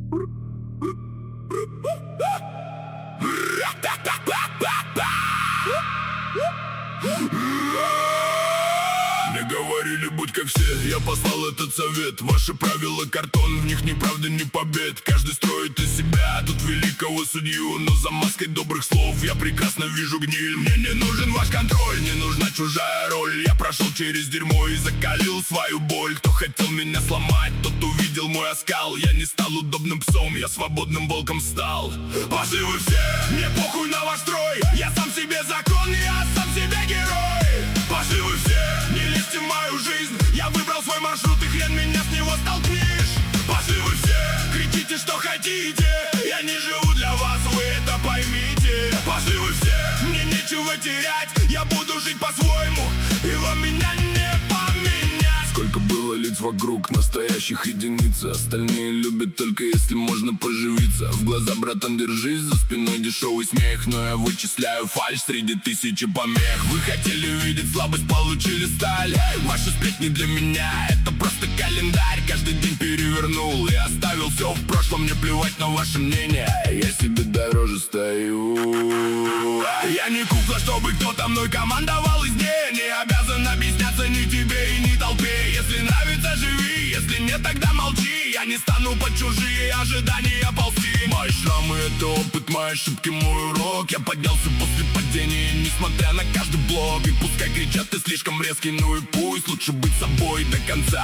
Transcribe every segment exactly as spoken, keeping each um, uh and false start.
Мне говорили, будь как все, я послал этот совет. Ваши правила картон, в них ни правды, ни побед. Каждый строит из себя тут великого судью, но за маской добрых слов я прекрасно вижу гниль. Мне не нужен ваш контроль, не нужна чужая роль. Я прошел через дерьмо и закалил свою боль. Кто хотел меня сломать, тот увидел мой оскал. Я не стал удобным псом, я свободным волком стал. Пошли вы все, мне похуй на ваш строй. Я сам себе закон, я сам себе герой. Пошли вы все, не лезьте в мою жизнь. Я выбрал свой маршрут, и хрен меня с него столкнешь. Пошли вы все, кричите, что хотите. Я не живу для вас, вы это поймите. Пошли вы все, мне нечего терять. Я буду жить по-своему, и вам меня не поменять. Сколько было лиц вокруг, настоящих единиц. Остальные любят только если можно поживиться. В глаза, братан, держись, за спиной дешевый смех. Но я вычисляю фальшь среди тысячи помех. Вы хотели видеть слабость, получили сталь. Ваши сплетни для меня это просто календарь. Каждый день перевернул и оставил все в прошлом. Мне плевать на ваше мнение, я себе дороже стою. Я не кукла, чтобы кто-то мной командовал из дней. Не обязан объясняться ни тебе и ни толпе. Если нравится, живи, если нет, тогда молчи. Я не стану под чужие ожидания ползти. Мои шрамы — это опыт, мои ошибки — мой урок. Я поднялся после падения, несмотря на каждый блок. И пускай кричат, ты слишком резкий, ну и пусть. Лучше быть собой до конца,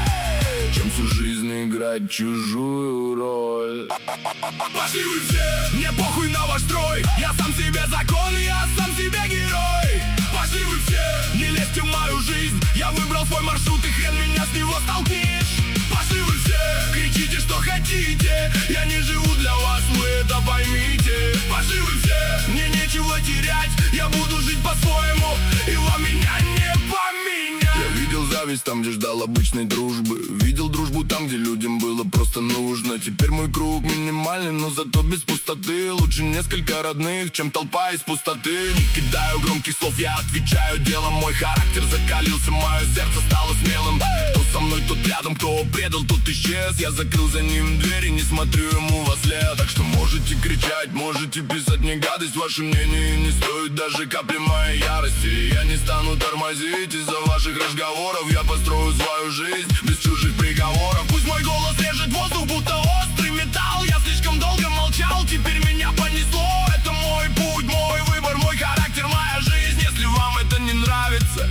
чем всю жизнь играть чужую роль. Пошли вы все, мне похуй на ваш строй. Я сам себе закон, я сам себе герой. Пошли вы все, не лезьте в мою жизнь. Я выбрал свой маршрут, и хрен меня с него столкнешь. Пошли вы все, кричите, что хотите. Я не живу для вас, вы это поймите. Пошли вы все, мне нечего терять. Я буду жить по-своему, и вам меня не поменять. Я видел зависть там, где ждал обычной дружбы. Видел дружбу там, где людям было просто нужно. Теперь мой круг минимальный, но зато без пустоты. Лучше несколько родных, чем толпа из пустоты. Не кидаю громких слов, я отвечаю делом. Мой характер закалился, мое сердце стало смелым. Кто со мной, тот рядом, кто предал, тот исчез. Я закрыл за ним дверь и не смотрю ему во след. Так что можете кричать, можете писать мне гадость. Ваше мнение не стоит даже капли моей ярости. Я не стану тормозить из-за ваших разговоров. Я построю свою жизнь без чужих приговоров. Пусть мой голос режет воздух, будто острый металл. Я слишком долго молчал, теперь меня понесло. Это мой путь, мой выбор, мой характер, моя жизнь. Если вам это не нравится,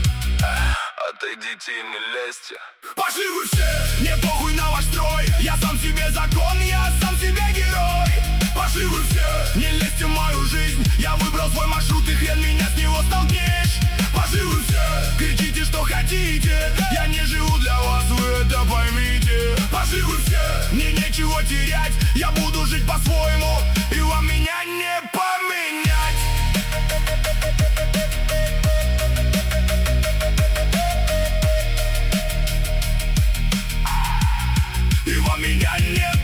отойдите и не лезьте. Пошли вы все, мне похуй на ваш строй. Я сам себе закон, я сам себе герой. Пошли вы все, не лезьте в мою жизнь. Я выбрал свой маршрут, и хрен меня с него столкнешь. Пошли вы все, кричите, что хотите. Я не живу для вас, вы это поймите. Пошли вы все, мне нечего терять. Я буду жить по-своему, и вам меня не поменять. И вам меня не